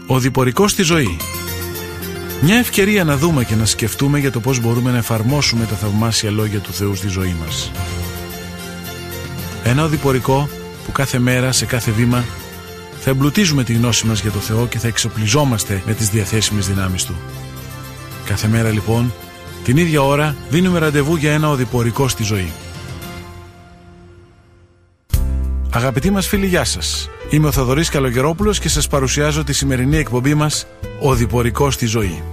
Ο διπορικός στη ζωή. Μια ευκαιρία να δούμε και να σκεφτούμε για το πώς μπορούμε να εφαρμόσουμε τα θαυμάσια λόγια του Θεού στη ζωή μας. Ένα οδηπορικό που κάθε μέρα, σε κάθε βήμα, θα εμπλουτίζουμε τη γνώση μας για το Θεό και θα εξοπλιζόμαστε με τις διαθέσιμες δυνάμεις Του. Κάθε μέρα λοιπόν, την ίδια ώρα, δίνουμε ραντεβού για ένα οδηπορικό στη ζωή. Αγαπητοί μας φίλοι, γεια σας. Είμαι ο Θοδωρής Καλογερόπουλος και σας παρουσιάζω τη σημερινή εκπομπή μας «Οδηπορικό στη ζωή».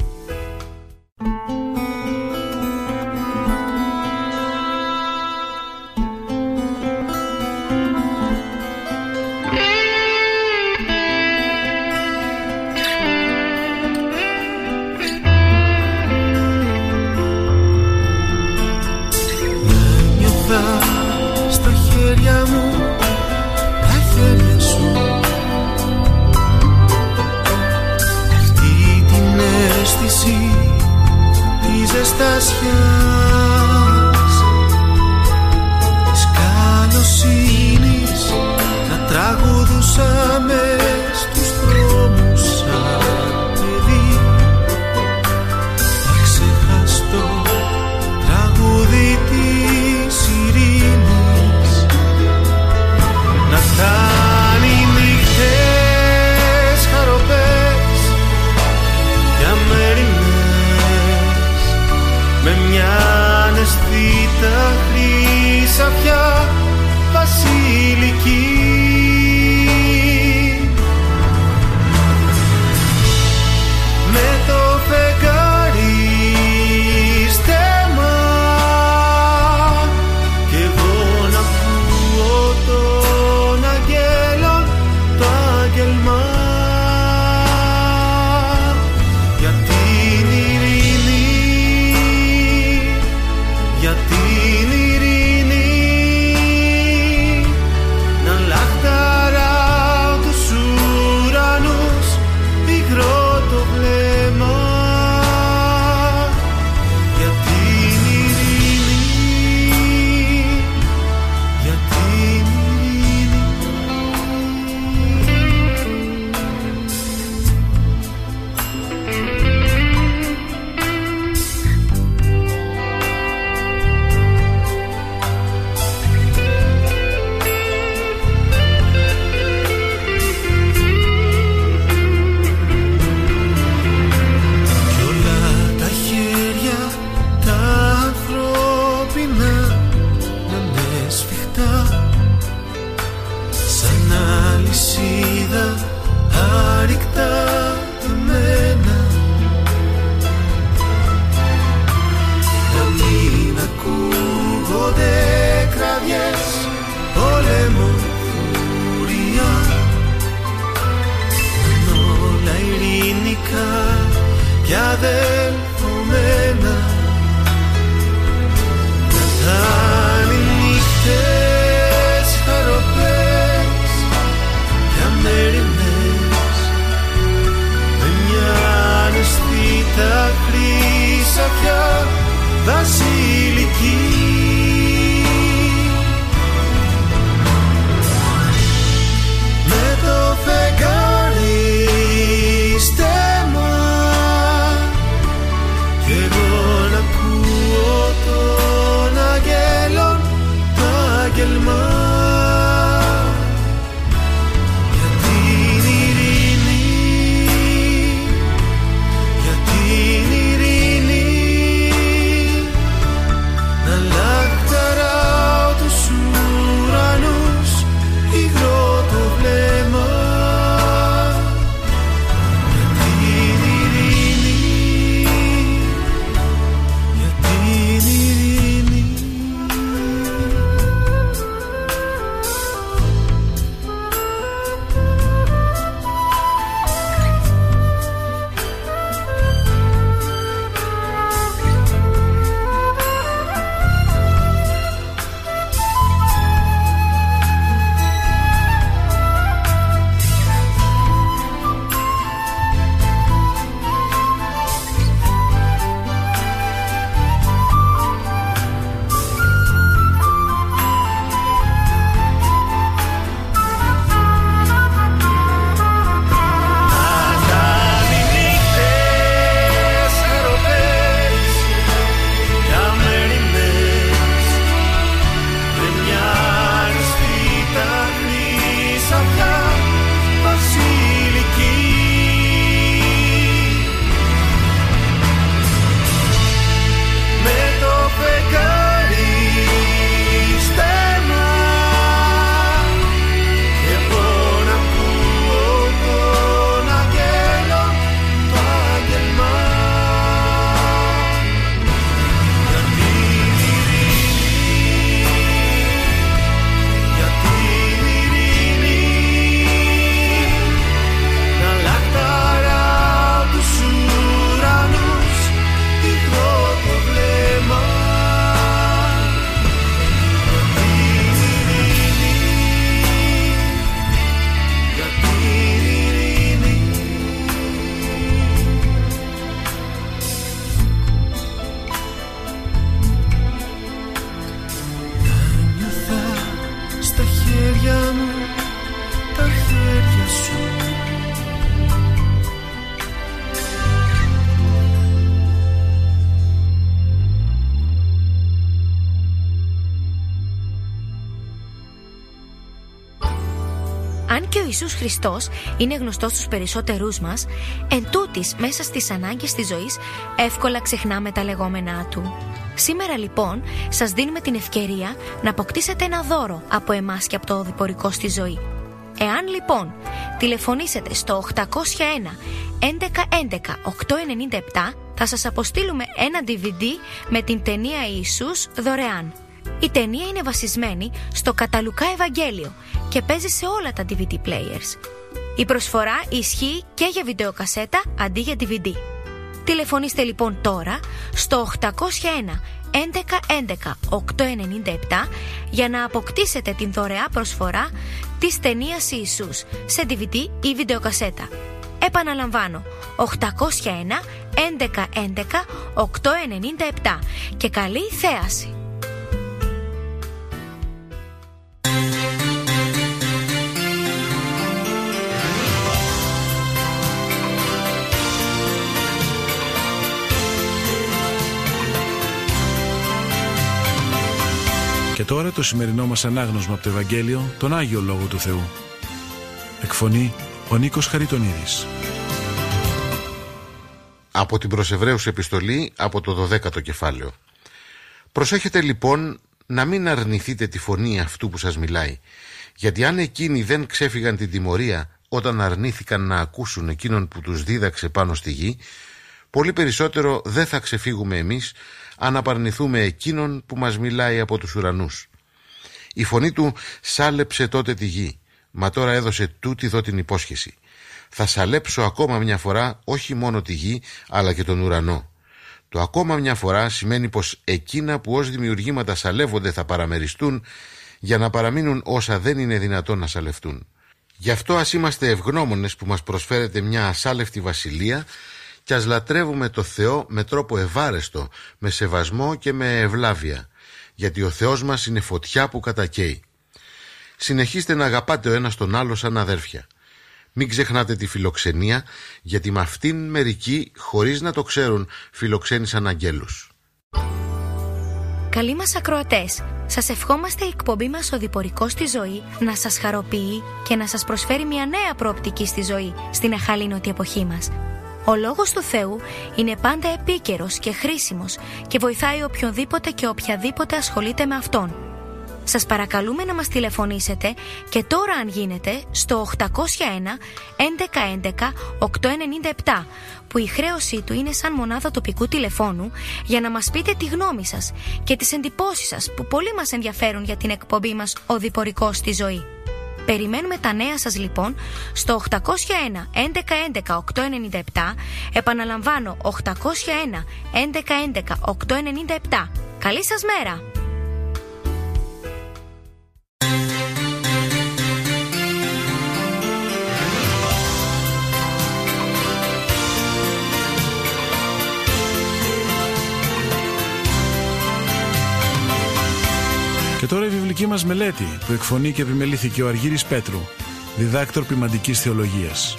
La Ιησούς Χριστός είναι γνωστός στους περισσότερούς μας, εν τούτης μέσα στις ανάγκες της ζωής εύκολα ξεχνάμε τα λεγόμενά Του. Σήμερα λοιπόν σας δίνουμε την ευκαιρία να αποκτήσετε ένα δώρο από εμάς και από το οδηπορικό στη ζωή. Εάν λοιπόν τηλεφωνήσετε στο 801 1111 897, θα σας αποστείλουμε ένα DVD με την ταινία Ιησούς δωρεάν. Η ταινία είναι βασισμένη στο κατά Λουκά Ευαγγέλιο και παίζει σε όλα τα DVD players. Η προσφορά ισχύει και για βιντεοκασέτα αντί για DVD. Τηλεφωνήστε λοιπόν τώρα στο 801 1111 897 για να αποκτήσετε την δωρεά προσφορά της ταινίας Ιησούς σε DVD ή βιντεοκασέτα. Επαναλαμβάνω, 801 1111 897 και καλή θέαση. Και τώρα το σημερινό μας ανάγνωσμα από το Ευαγγέλιο, τον Άγιο Λόγο του Θεού. Εκφωνεί ο Νίκος Χαριτονίδης. Από την προς Εβραίους επιστολή, από το 12ο κεφάλαιο. Προσέχετε λοιπόν να μην αρνηθείτε τη φωνή αυτού που σας μιλάει, γιατί αν εκείνοι δεν ξέφυγαν την τιμωρία όταν αρνήθηκαν να ακούσουν εκείνον που τους δίδαξε πάνω στη γη, πολύ περισσότερο δεν θα ξεφύγουμε εμείς αν απαρνηθούμε εκείνον που μας μιλάει από τους ουρανούς. Η φωνή του σάλεψε τότε τη γη, μα τώρα έδωσε τούτη εδώ την υπόσχεση. Θα σαλέψω ακόμα μια φορά όχι μόνο τη γη αλλά και τον ουρανό. Το ακόμα μια φορά σημαίνει πως εκείνα που ως δημιουργήματα σαλεύονται θα παραμεριστούν για να παραμείνουν όσα δεν είναι δυνατόν να σαλευτούν. Γι' αυτό ας είμαστε ευγνώμονες που μας προσφέρεται μια ασάλευτη βασιλεία και ας λατρεύουμε το Θεό με τρόπο ευάρεστο, με σεβασμό και με ευλάβεια, γιατί ο Θεός μας είναι φωτιά που κατακαίει. Συνεχίστε να αγαπάτε ο ένας τον άλλο σαν αδέρφια. Μην ξεχνάτε τη φιλοξενία, γιατί με αυτήν μερικοί, χωρίς να το ξέρουν, φιλοξένησαν αγγέλους. Καλοί μας ακροατές, σας ευχόμαστε η εκπομπή μας «Οδηπορικός στη ζωή» να σας χαροποιεί και να σας προσφέρει μια νέα προοπτική στη ζωή στην αχαλήνωτη εποχή μας. Ο Λόγος του Θεού είναι πάντα επίκαιρος και χρήσιμος και βοηθάει οποιονδήποτε και οποιαδήποτε ασχολείται με Αυτόν. Σας παρακαλούμε να μας τηλεφωνήσετε και τώρα αν γίνεται στο 801 1111 897 που η χρέωσή του είναι σαν μονάδα τοπικού τηλεφώνου για να μας πείτε τη γνώμη σας και τις εντυπώσεις σας που πολύ μας ενδιαφέρουν για την εκπομπή μας «Οδηπορικός στη ζωή». Περιμένουμε τα νέα σας λοιπόν στο 801 1111 897, επαναλαμβάνω 801 1111 897. Καλή σας μέρα! Και τώρα η βιβλική μας μελέτη που εκφωνεί και επιμελήθηκε ο Αργύρης Πέτρου, διδάκτορ ποιμαντικής θεολογίας.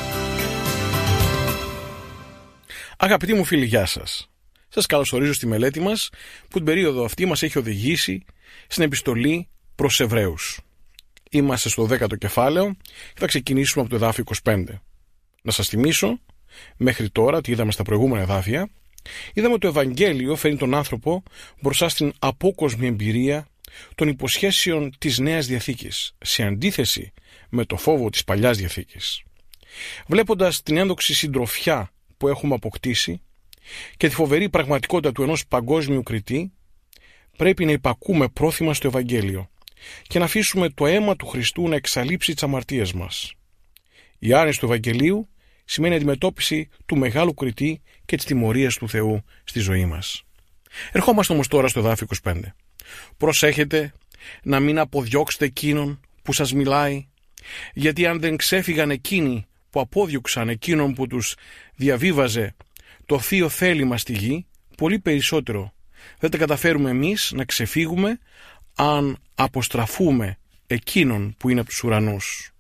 Αγαπητοί μου φίλοι, γεια σας. Σας καλωσορίζω στη μελέτη μας που την περίοδο αυτή μας έχει οδηγήσει στην επιστολή προς Εβραίους. Είμαστε στο 10ο κεφάλαιο και θα ξεκινήσουμε από το εδάφιο 25. Να σας θυμίσω, μέχρι τώρα, τι είδαμε στα προηγούμενα εδάφια, είδαμε ότι το Ευαγγέλιο φέρνει τον άνθρωπο μπροστά στην απόκοσμη εμπειρία των υποσχέσεων της Νέας Διαθήκης, σε αντίθεση με το φόβο της Παλιάς Διαθήκης. Βλέποντας την ένδοξη συντροφιά που έχουμε αποκτήσει και τη φοβερή πραγματικότητα του ενός παγκόσμιου κριτή, πρέπει να υπακούμε πρόθυμα στο Ευαγγέλιο και να αφήσουμε το αίμα του Χριστού να εξαλείψει τις αμαρτίες μας. Η άρνηση του Ευαγγελίου σημαίνει αντιμετώπιση του μεγάλου κριτή και της τιμωρίας του Θεού στη ζωή μας. Ερχόμαστε όμως τώρα στο εδάφιο 25. Προσέχετε να μην αποδιώξετε εκείνον που σας μιλάει, γιατί αν δεν ξέφυγαν εκείνοι που απόδιωξαν εκείνον που τους διαβίβαζε το θείο θέλημα στη γη, πολύ περισσότερο δεν τα καταφέρουμε εμείς να ξεφύγουμε αν αποστραφούμε εκείνον που είναι από τους ουρανούς.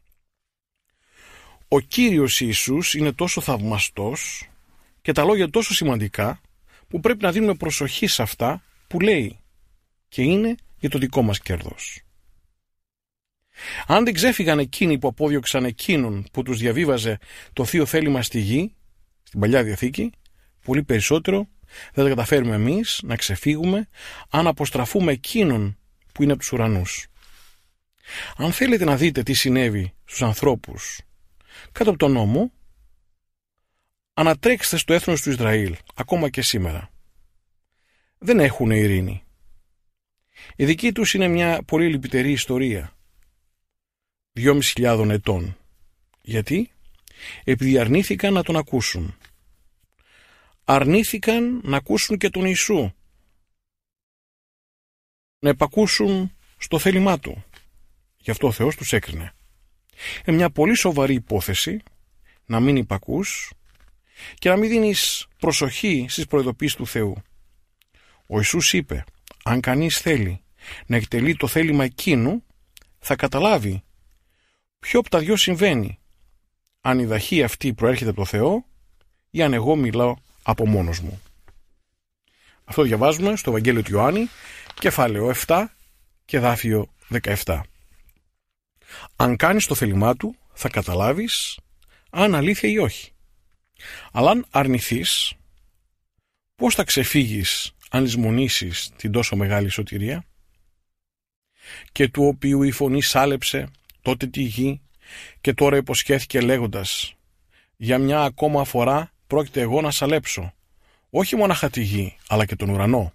Ο Κύριος Ιησούς είναι τόσο θαυμαστός και τα λόγια τόσο σημαντικά που πρέπει να δίνουμε προσοχή σε αυτά που λέει και είναι για το δικό μας κέρδος. Αν δεν ξέφυγαν εκείνοι που απόδιωξαν εκείνον που τους διαβίβαζε το θείο θέλημα στη γη, στην Παλιά Διαθήκη, πολύ περισσότερο δεν θα καταφέρουμε εμείς να ξεφύγουμε αν αποστραφούμε εκείνον που είναι από τους ουρανούς. Αν θέλετε να δείτε τι συνέβη στους ανθρώπους κάτω από τον νόμο, ανατρέξτε στο έθνος του Ισραήλ, ακόμα και σήμερα. Δεν έχουν ειρήνη. Η δική τους είναι μια πολύ λυπητερή ιστορία. 2.500 ετών. Γιατί? Επειδή αρνήθηκαν να τον ακούσουν. Αρνήθηκαν να ακούσουν και τον Ιησού. Να επακούσουν στο θέλημά του. Γι' αυτό ο Θεός τους έκρινε. Είναι μια πολύ σοβαρή υπόθεση να μην υπακούς και να μην δίνεις προσοχή στις προειδοποίησεις του Θεού. Ο Ιησούς είπε, αν κανείς θέλει να εκτελεί το θέλημα εκείνου, θα καταλάβει ποιο από τα δυο συμβαίνει, αν η δαχή αυτή προέρχεται από το Θεό ή αν εγώ μιλάω από μόνος μου. Αυτό διαβάζουμε στο Ευαγγέλιο του Ιωάννη, κεφάλαιο 7 και δάφιο 17. Αν κάνεις το θέλημά του, θα καταλάβεις αν αλήθεια ή όχι. Αλλά αν αρνηθείς, πώς θα ξεφύγεις αν λησμονήσεις την τόσο μεγάλη σωτηρία? Και του οποίου η φωνή σάλεψε τότε τη γη και τώρα υποσχέθηκε λέγοντας, για μια ακόμα φορά πρόκειται εγώ να σαλέψω, όχι μόναχα τη γη, αλλά και τον ουρανό.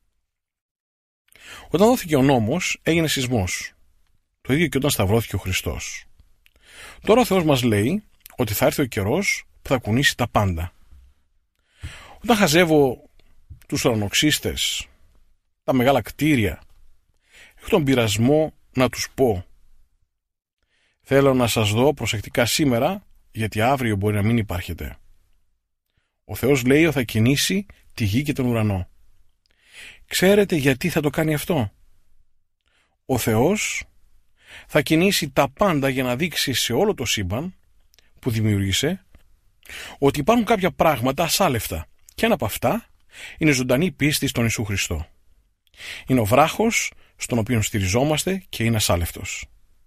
Όταν δόθηκε ο νόμος, έγινε σεισμός. Το ίδιο και όταν σταυρώθηκε ο Χριστός. Τώρα ο Θεός μας λέει ότι θα έρθει ο καιρός που θα κουνήσει τα πάντα. Όταν χαζεύω τους ουρανοξύστες, τα μεγάλα κτίρια, έχω τον πειρασμό να τους πω, θέλω να σας δω προσεκτικά σήμερα, γιατί αύριο μπορεί να μην υπάρχετε. Ο Θεός λέει ότι θα κινήσει τη γη και τον ουρανό. Ξέρετε γιατί θα το κάνει αυτό? Ο Θεός θα κινήσει τα πάντα για να δείξει σε όλο το σύμπαν που δημιούργησε ότι υπάρχουν κάποια πράγματα ασάλευτα και ένα από αυτά είναι ζωντανή πίστη στον Ιησού Χριστό. Είναι ο βράχος στον οποίο στηριζόμαστε και είναι ασάλευτος.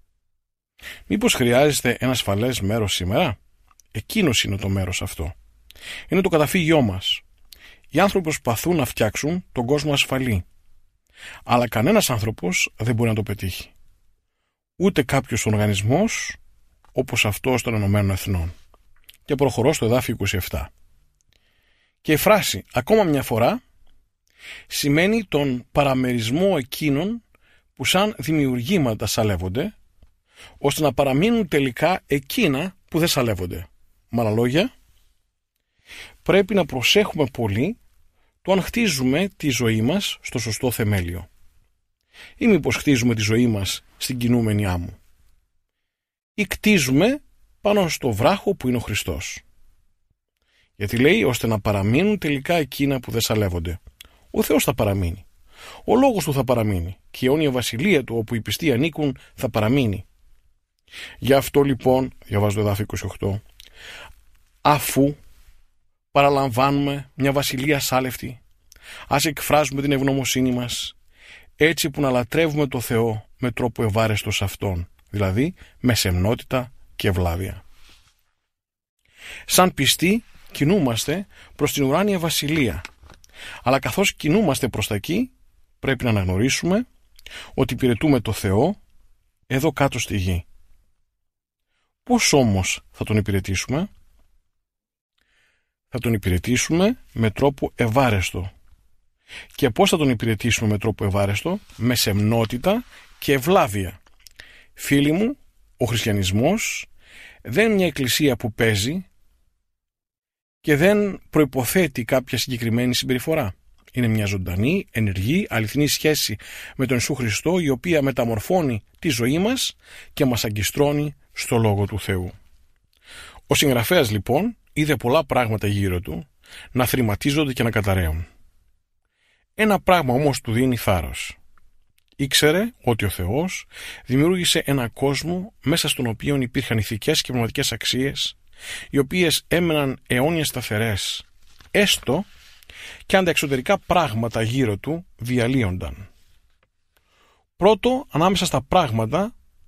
Μήπως χρειάζεται ένα ασφαλές μέρος σήμερα? Εκείνος είναι το μέρος αυτό. Είναι το καταφύγιό μας. Οι άνθρωποι προσπαθούν να φτιάξουν τον κόσμο ασφαλή. Αλλά κανένας άνθρωπος δεν μπορεί να το πετύχει. Ούτε κάποιος οργανισμός όπως αυτός των Ηνωμένων Εθνών. Και προχωρώ στο εδάφιο 27. Και η φράση «ακόμα μια φορά» σημαίνει τον παραμερισμό εκείνων που σαν δημιουργήματα σαλεύονται, ώστε να παραμείνουν τελικά εκείνα που δεν σαλεύονται. Με άλλα λόγια, πρέπει να προσέχουμε πολύ το αν χτίζουμε τη ζωή μας στο σωστό θεμέλιο. Ή μήπως χτίζουμε τη ζωή μας στην κινούμενη άμμο. Ή κτίζουμε πάνω στο βράχο που είναι ο Χριστός. Γιατί λέει ώστε να παραμείνουν τελικά εκείνα που δεν σαλεύονται. Ο Θεός θα παραμείνει. Ο λόγος του θα παραμείνει. Και η αιώνια βασιλεία του όπου οι πιστοί ανήκουν θα παραμείνει. Γι' αυτό λοιπόν, διαβάζω το εδάφιο 28, αφού παραλαμβάνουμε μια βασιλεία ασάλευτη, ας εκφράζουμε την ευγνωμοσύνη μας, έτσι που να λατρεύουμε το Θεό με τρόπο ευάρεστο σε Αυτόν, δηλαδή με σεμνότητα και ευλάβεια. Σαν πιστοί κινούμαστε προς την ουράνια βασιλεία, αλλά καθώς κινούμαστε προς τα εκεί, πρέπει να αναγνωρίσουμε ότι υπηρετούμε το Θεό εδώ κάτω στη γη. Πώς όμως θα Τον υπηρετήσουμε? Θα Τον υπηρετήσουμε με τρόπο ευάρεστο. Και πώς θα Τον υπηρετήσουμε με τρόπο ευάρεστο? Με σεμνότητα και ευλάβεια. Φίλοι μου, ο χριστιανισμός δεν είναι μια εκκλησία που παίζει και δεν προϋποθέτει κάποια συγκεκριμένη συμπεριφορά. Είναι μια ζωντανή, ενεργή, αληθινή σχέση με τον Ιησού Χριστό, η οποία μεταμορφώνει τη ζωή μας και μας αγκιστρώνει στο Λόγο του Θεού. Ο συγγραφέας λοιπόν είδε πολλά πράγματα γύρω του να θρηματίζονται και να καταραίουν. Ένα πράγμα όμως του δίνει θάρρος. Ήξερε ότι ο Θεός δημιούργησε ένα κόσμο μέσα στον οποίο υπήρχαν ηθικές και πνευματικές αξίες, οι οποίες έμεναν αιώνια σταθερές, έστω και αν τα εξωτερικά πράγματα γύρω του διαλύονταν. Πρώτο, ανάμεσα στα πράγματα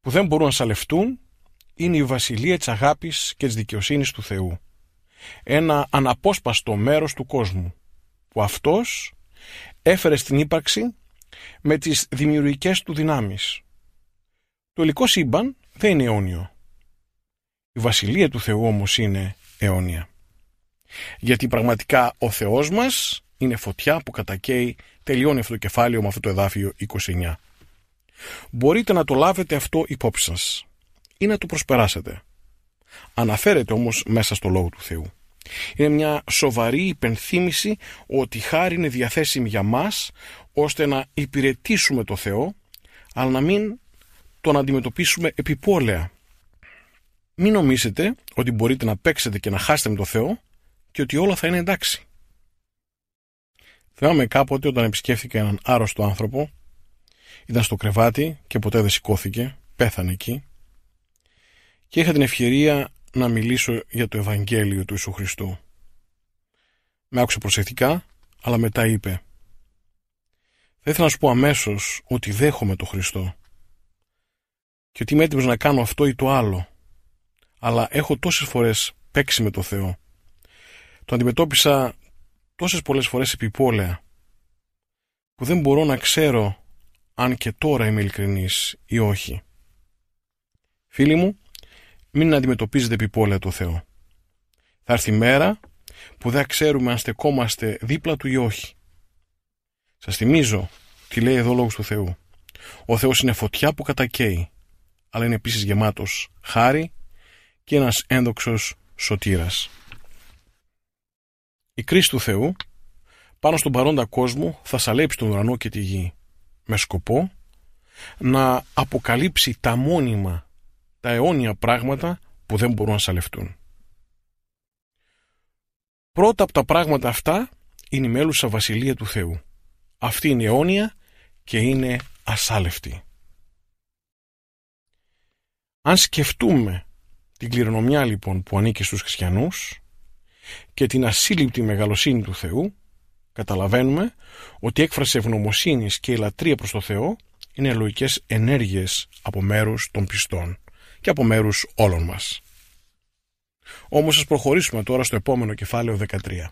που δεν μπορούν να σαλευτούν είναι η βασιλεία της αγάπης και της δικαιοσύνης του Θεού. Ένα αναπόσπαστο μέρος του κόσμου που Αυτός έφερε στην ύπαρξη με τις δημιουργικές του δυνάμεις. Το υλικό σύμπαν δεν είναι αιώνιο. Η βασιλεία του Θεού όμως είναι αιώνια. Γιατί πραγματικά ο Θεός μας είναι φωτιά που κατακαίει. Τελειώνει αυτό το κεφάλαιο με αυτό το εδάφιο 29. Μπορείτε να το λάβετε αυτό υπόψη σας ή να το προσπεράσετε. Αναφέρεται όμως μέσα στο Λόγο του Θεού. Είναι μια σοβαρή υπενθύμηση ότι η χάρη είναι διαθέσιμη για μας ώστε να υπηρετήσουμε το Θεό, αλλά να μην τον αντιμετωπίσουμε επιπόλαια. Μην νομίζετε ότι μπορείτε να παίξετε και να χάσετε με το Θεό και ότι όλα θα είναι εντάξει. Θυμάμαι κάποτε όταν επισκέφθηκα έναν άρρωστο άνθρωπο, ήταν στο κρεβάτι και ποτέ δεν σηκώθηκε, πέθανε εκεί, και είχα την ευκαιρία να μιλήσω για το Ευαγγέλιο του Ιησού Χριστού. Με άκουσε προσεκτικά, αλλά μετά είπε: θα ήθελα να σου πω αμέσως ότι δέχομαι τον Χριστό και ότι είμαι έτοιμος να κάνω αυτό ή το άλλο, αλλά έχω τόσες φορές παίξει με το Θεό. Το αντιμετώπισα τόσες πολλές φορές επιπόλαια που δεν μπορώ να ξέρω αν και τώρα είμαι ειλικρινής ή όχι. Φίλοι μου, μην αντιμετωπίζετε επιπόλαια το Θεό. Θα έρθει η μέρα που δεν ξέρουμε αν στεκόμαστε δίπλα του ή όχι. Σας θυμίζω τι λέει εδώ ο Λόγος του Θεού. Ο Θεός είναι φωτιά που κατακαίει, αλλά είναι επίσης γεμάτος χάρη και ένας ένδοξος σωτήρας. Η κρίση του Θεού πάνω στον παρόντα κόσμο θα σαλέψει τον ουρανό και τη γη με σκοπό να αποκαλύψει τα μόνιμα, τα αιώνια πράγματα που δεν μπορούν να σαλευτούν. Πρώτα από τα πράγματα αυτά είναι η μέλουσα βασιλεία του Θεού. Αυτή είναι αιώνια και είναι ασάλευτη. Αν σκεφτούμε την κληρονομιά λοιπόν που ανήκει στους χριστιανούς και την ασύλληπτη μεγαλοσύνη του Θεού, καταλαβαίνουμε ότι η έκφραση ευγνωμοσύνης και η λατρεία προς το Θεό είναι λογικές ενέργειες από μέρους των πιστών και από μέρους όλων μας. Όμως ας προχωρήσουμε τώρα στο επόμενο κεφάλαιο 13.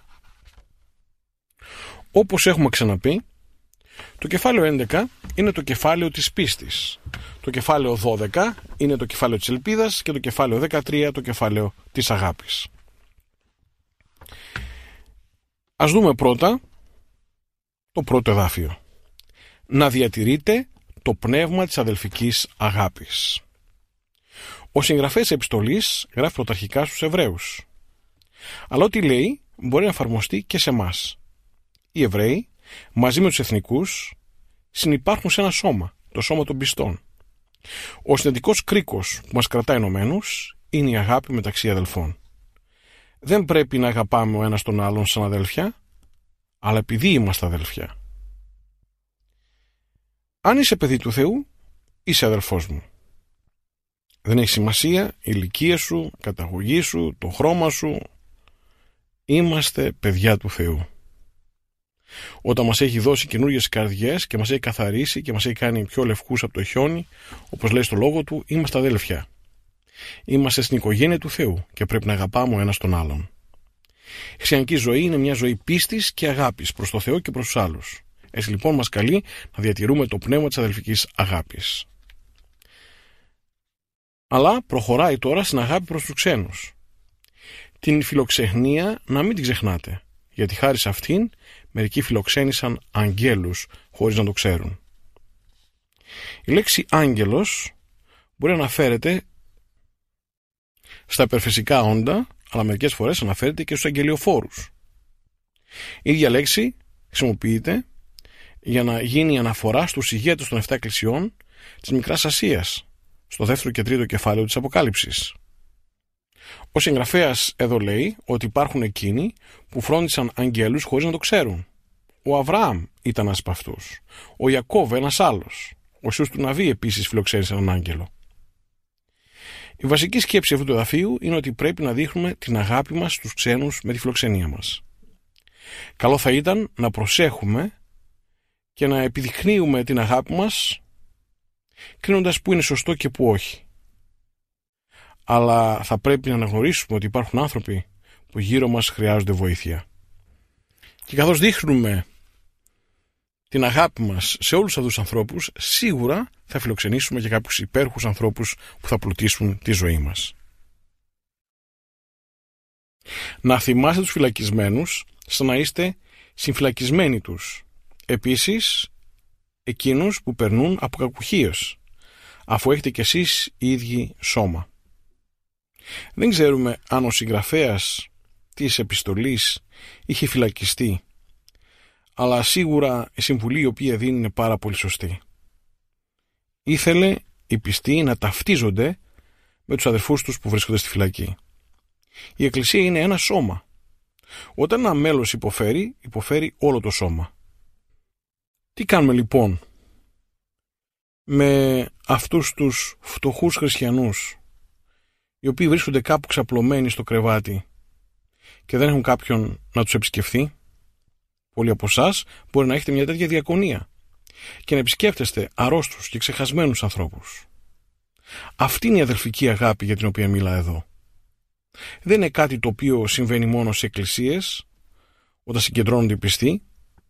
Όπως έχουμε ξαναπεί, το κεφάλαιο 11 είναι το κεφάλαιο της πίστης, το κεφάλαιο 12 είναι το κεφάλαιο της ελπίδας και το κεφάλαιο 13 το κεφάλαιο της αγάπης. Ας δούμε πρώτα το πρώτο εδάφιο. Να διατηρείτε το πνεύμα της αδελφικής αγάπης. Ο συγγραφέας επιστολής γράφει πρωταρχικά στους Εβραίους. Αλλά ό,τι λέει μπορεί να εφαρμοστεί και σε εμάς. Οι Εβραίοι μαζί με τους εθνικούς συνυπάρχουν σε ένα σώμα, το σώμα των πιστών. Ο συνδετικός κρίκος που μας κρατάει ενωμένους είναι η αγάπη μεταξύ αδελφών. Δεν πρέπει να αγαπάμε ο ένας τον άλλον σαν αδέλφια, αλλά επειδή είμαστε αδέλφια. Αν είσαι παιδί του Θεού, είσαι αδελφός μου. Δεν έχει σημασία η ηλικία σου, η καταγωγή σου, το χρώμα σου. Είμαστε παιδιά του Θεού. Όταν μας έχει δώσει καινούργιες καρδιές και μας έχει καθαρίσει και μας έχει κάνει πιο λευκούς από το χιόνι, όπως λέει στο λόγο του, είμαστε αδέλφια. Είμαστε στην οικογένεια του Θεού και πρέπει να αγαπάμε ο ένας τον άλλον. Η χριστιανική ζωή είναι μια ζωή πίστης και αγάπης προς το Θεό και προς τους άλλους. Έτσι λοιπόν μας καλεί να διατηρούμε το πνεύμα της αδελφικής αγάπης. Αλλά προχωράει τώρα στην αγάπη προς τους ξένους. Την φιλοξενία να μην την ξεχνάτε, γιατί χάρη σε αυτήν μερικοί φιλοξένησαν αγγέλους χωρίς να το ξέρουν. Η λέξη άγγελος μπορεί να αναφέρεται στα υπερφυσικά όντα, αλλά μερικές φορές αναφέρεται και στους αγγελιοφόρους. Η ίδια λέξη χρησιμοποιείται για να γίνει αναφορά στους ηγέτες των 7 εκκλησιών της Μικράς Ασίας, στο 2ο και 3ο κεφάλαιο της Αποκάλυψης. Ο συγγραφέας εδώ λέει ότι υπάρχουν εκείνοι που φρόντισαν αγγέλους χωρίς να το ξέρουν. Ο Αβραάμ ήταν ένας από αυτούς. Ο Ιακώβ ένας άλλος. Ο Ιησούς του Ναβί επίσης φιλοξένησε έναν άγγελο. Η βασική σκέψη αυτού του εδαφίου είναι ότι πρέπει να δείχνουμε την αγάπη μας στους ξένους με τη φιλοξενία μας. Καλό θα ήταν να προσέχουμε και να επιδεικνύουμε την αγάπη μας κρίνοντας που είναι σωστό και που όχι. Αλλά θα πρέπει να αναγνωρίσουμε ότι υπάρχουν άνθρωποι που γύρω μας χρειάζονται βοήθεια. Και καθώς δείχνουμε την αγάπη μας σε όλους αυτούς τους ανθρώπους, σίγουρα θα φιλοξενήσουμε και κάποιους υπέροχους ανθρώπους που θα πλουτίσουν τη ζωή μας. Να θυμάστε τους φυλακισμένους σαν να είστε συμφυλακισμένοι τους. Επίσης, εκείνους που περνούν από κακουχίες, αφού έχετε κι εσείς οι ίδιοι σώμα. Δεν ξέρουμε αν ο συγγραφέας της επιστολής είχε φυλακιστεί, αλλά σίγουρα η συμβουλή η οποία δίνει είναι πάρα πολύ σωστή. Ήθελε οι πιστοί να ταυτίζονται με τους αδερφούς τους που βρίσκονται στη φυλακή. Η Εκκλησία είναι ένα σώμα. Όταν ένα μέλος υποφέρει, υποφέρει όλο το σώμα. Τι κάνουμε λοιπόν με αυτούς τους φτωχούς χριστιανούς, οι οποίοι βρίσκονται κάπου ξαπλωμένοι στο κρεβάτι και δεν έχουν κάποιον να τους επισκεφθεί? Πολλοί από εσάς μπορεί να έχετε μια τέτοια διακονία και να επισκέφτεστε αρρώστους και ξεχασμένους ανθρώπους. Αυτή είναι η αδελφική αγάπη για την οποία μιλά εδώ. Δεν είναι κάτι το οποίο συμβαίνει μόνο σε εκκλησίες, όταν συγκεντρώνονται οι πιστοί,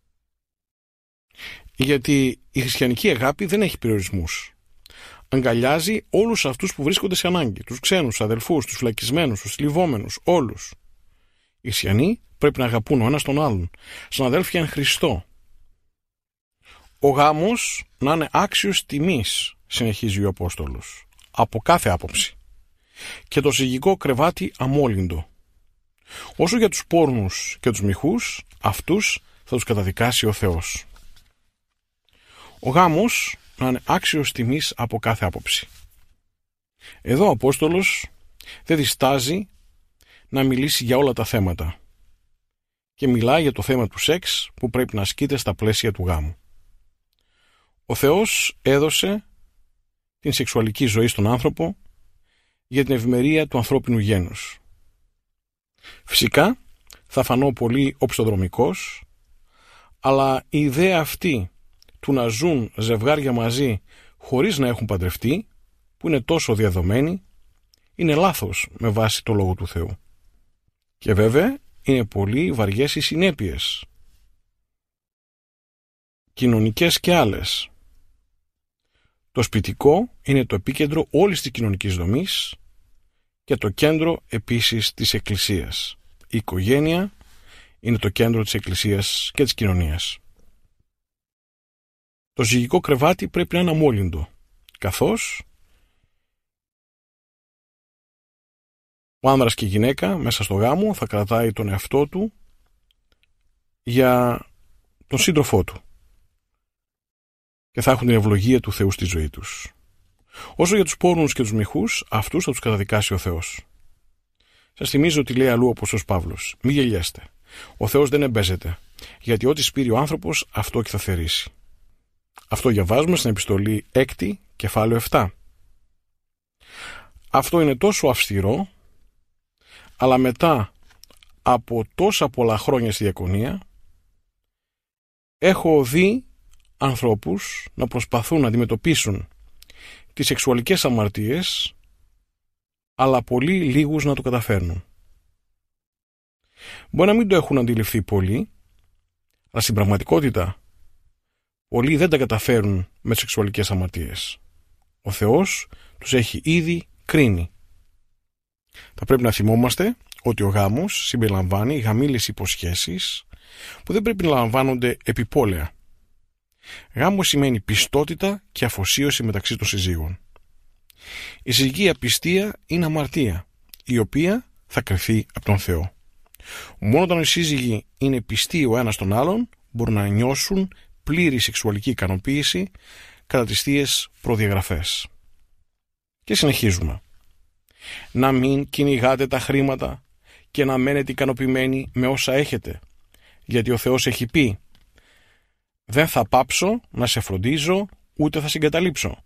γιατί η χριστιανική αγάπη δεν έχει περιορισμούς. Αγκαλιάζει όλους αυτούς που βρίσκονται σε ανάγκη, τους ξένους, τους αδελφούς, τους φυλακισμένους, τους θλιβόμενους, όλους. Οι χριστιανοί πρέπει να αγαπούν ο ένας τον άλλον, σαν αδέλφια εν Χριστώ. Ο γάμος να είναι άξιος τιμής, συνεχίζει ο Απόστολος, από κάθε άποψη. Και το συζυγικό κρεβάτι αμόλυντο. Όσο για τους πόρνους και τους μοιχούς, αυτούς θα τους καταδικάσει ο Θεός. Ο γάμος να είναι άξιος τιμής από κάθε άποψη. Εδώ ο Απόστολος δεν διστάζει να μιλήσει για όλα τα θέματα και μιλάει για το θέμα του σεξ που πρέπει να ασκείται στα πλαίσια του γάμου. Ο Θεός έδωσε την σεξουαλική ζωή στον άνθρωπο για την ευημερία του ανθρώπινου γένους. Φυσικά θα φανώ πολύ οπισθοδρομικός, αλλά η ιδέα αυτή του να ζουν ζευγάρια μαζί χωρίς να έχουν παντρευτεί, που είναι τόσο διαδομένη, είναι λάθος με βάση το Λόγο του Θεού. Και βέβαια είναι πολύ βαριές οι συνέπειες, κοινωνικές και άλλες. Το σπιτικό είναι το επίκεντρο όλης της κοινωνικής δομής και το κέντρο επίσης της Εκκλησίας. Η οικογένεια είναι το κέντρο της Εκκλησίας και της κοινωνίας. Το συζυγικό κρεβάτι πρέπει να είναι αμόλυντο, καθώς ο άνδρας και η γυναίκα μέσα στο γάμο θα κρατάει τον εαυτό του για τον σύντροφό του και θα έχουν την ευλογία του Θεού στη ζωή τους. Όσο για τους πόρνους και τους μοιχούς, αυτούς θα τους καταδικάσει ο Θεός. Σας θυμίζω ότι λέει αλλού ο Απόστολος Παύλος: μη γελιέστε. Ο Θεός δεν εμπέζεται, γιατί ό,τι σπείρει ο άνθρωπος, αυτό και θα θερήσει. Αυτό διαβάζουμε στην επιστολή 6, κεφάλαιο 7. Αυτό είναι τόσο αυστηρό, αλλά μετά από τόσα πολλά χρόνια στη διακονία, έχω δει ανθρώπους να προσπαθούν να αντιμετωπίσουν τις σεξουαλικές αμαρτίες, αλλά πολύ λίγους να το καταφέρνουν. Μπορεί να μην το έχουν αντιληφθεί πολλοί, αλλά στην πραγματικότητα πολλοί δεν τα καταφέρουν με σεξουαλικές αμαρτίες. Ο Θεός τους έχει ήδη κρίνει. Θα πρέπει να θυμόμαστε ότι ο γάμος συμπεριλαμβάνει γαμήλες υποσχέσεις που δεν πρέπει να λαμβάνονται επιπόλαια. Γάμος σημαίνει πιστότητα και αφοσίωση μεταξύ των συζύγων. Η συζυγική απιστία είναι αμαρτία, η οποία θα κρυφθεί από τον Θεό. Μόνο όταν οι σύζυγοι είναι πιστοί ο ένας τον άλλον, μπορούν να νιώσουν πλήρη σεξουαλική ικανοποίηση κατά τις θείες προδιαγραφές. Και συνεχίζουμε. Να μην κυνηγάτε τα χρήματα και να μένετε ικανοποιημένοι με όσα έχετε, γιατί ο Θεός έχει πει: δεν θα πάψω να σε φροντίζω, ούτε θα συγκαταλείψω.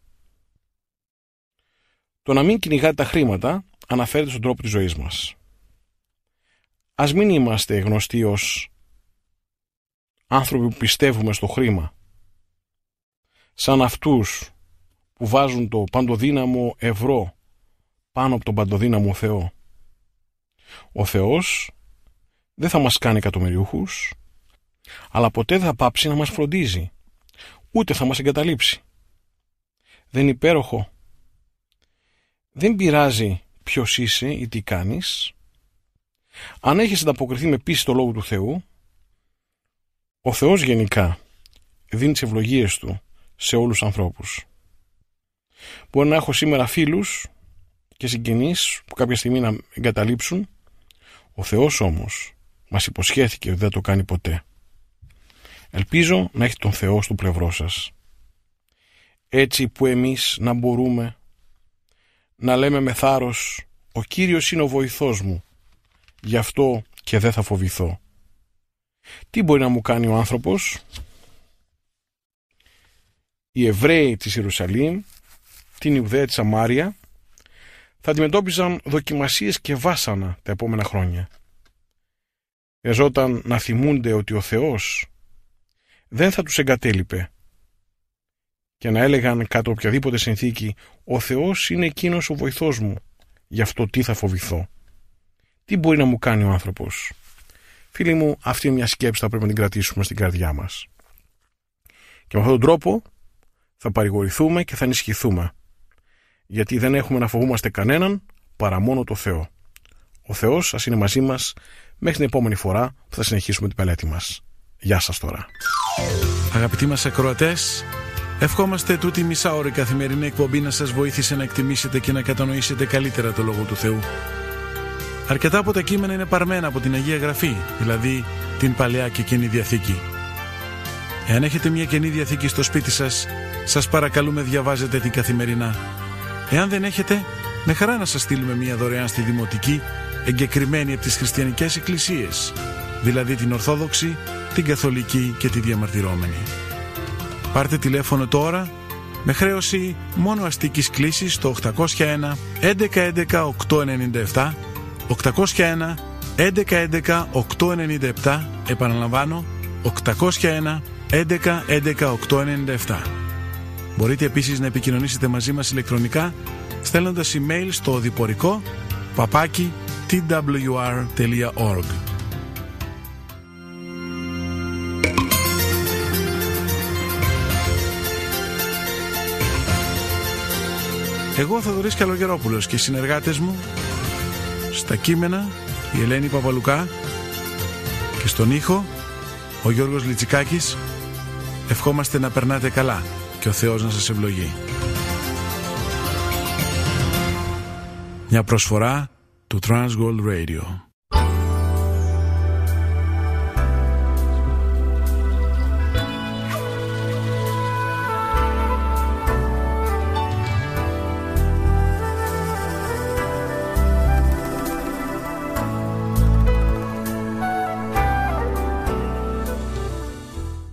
Το να μην κυνηγάτε τα χρήματα αναφέρεται στον τρόπο της ζωής μας. Ας μην είμαστε γνωστοί ως άνθρωποι που πιστεύουμε στο χρήμα, σαν αυτούς που βάζουν το παντοδύναμο ευρώ πάνω από τον παντοδύναμο Θεό. Ο Θεός δεν θα μας κάνει εκατομμυριούχους, αλλά ποτέ δεν θα πάψει να μας φροντίζει, ούτε θα μας εγκαταλείψει. Δεν είναι υπέροχο? Δεν πειράζει ποιος είσαι ή τι κάνεις. Αν έχεις ανταποκριθεί με πίστη στο Λόγο του Θεού, ο Θεός γενικά δίνει τις ευλογίες Του σε όλους τους ανθρώπους. Μπορεί να έχω σήμερα φίλους και συγγενείς που κάποια στιγμή να εγκαταλείψουν. Ο Θεός όμως μας υποσχέθηκε ότι δεν το κάνει ποτέ. Ελπίζω να έχετε τον Θεό στο πλευρό σας, έτσι που εμείς να μπορούμε να λέμε με θάρρος: ο Κύριος είναι ο βοηθός μου, γι' αυτό και δεν θα φοβηθώ. Τι μπορεί να μου κάνει ο άνθρωπος? Οι Εβραίοι της Ιερουσαλήμ, την Ιουδαία, τη Σαμάρια, θα αντιμετώπιζαν δοκιμασίες και βάσανα τα επόμενα χρόνια. Χρειαζόταν να θυμούνται ότι ο Θεός δεν θα τους εγκατέλειπε και να έλεγαν κάτω οποιαδήποτε συνθήκη: ο Θεός είναι εκείνος ο βοηθός μου, γι' αυτό τι θα φοβηθώ. Τι μπορεί να μου κάνει ο άνθρωπος? Φίλοι μου, αυτή είναι μια σκέψη που θα πρέπει να την κρατήσουμε στην καρδιά μας. Και με αυτόν τον τρόπο θα παρηγορηθούμε και θα ενισχυθούμε, γιατί δεν έχουμε να φοβούμαστε κανέναν παρά μόνο το Θεό. Ο Θεός σας είναι μαζί μας μέχρι την επόμενη φορά που θα συνεχίσουμε την μελέτη μας. Γεια σας τώρα. Αγαπητοί μας ακροατές, ευχόμαστε τούτη μισάωρη καθημερινή εκπομπή να σας βοήθησε να εκτιμήσετε και να κατανοήσετε καλύτερα το Λόγο του Θεού. Αρκετά από τα κείμενα είναι παρμένα από την Αγία Γραφή, δηλαδή την Παλαιά και Καινή Διαθήκη. Εάν έχετε μια Καινή Διαθήκη στο σπίτι σας, σας παρακαλούμε διαβάζετε την καθημερινά. Εάν δεν έχετε, με χαρά να σας στείλουμε μια δωρεάν στη Δημοτική, εγκεκριμένη από τις χριστιανικές εκκλησίες, δηλαδή την Ορθόδοξη, την Καθολική και τη Διαμαρτυρόμενη. Πάρτε τηλέφωνο τώρα με χρέωση μόνο αστικής κλήσης στο 801 1111 897, 801 1111 897, επαναλαμβάνω 801 1111 897. Μπορείτε επίσης να επικοινωνήσετε μαζί μας ηλεκτρονικά στέλνοντας email στο οδηπορικό @twr.org. Εγώ, Θοδωρής Καλογερόπουλος, και οι συνεργάτες μου στα κείμενα η Ελένη Παπαλουκά και στον ήχο ο Γιώργος Λιτσικάκης, ευχόμαστε να περνάτε καλά και ο Θεός να σας ευλογεί. Μια προσφορά του Transworld Radio.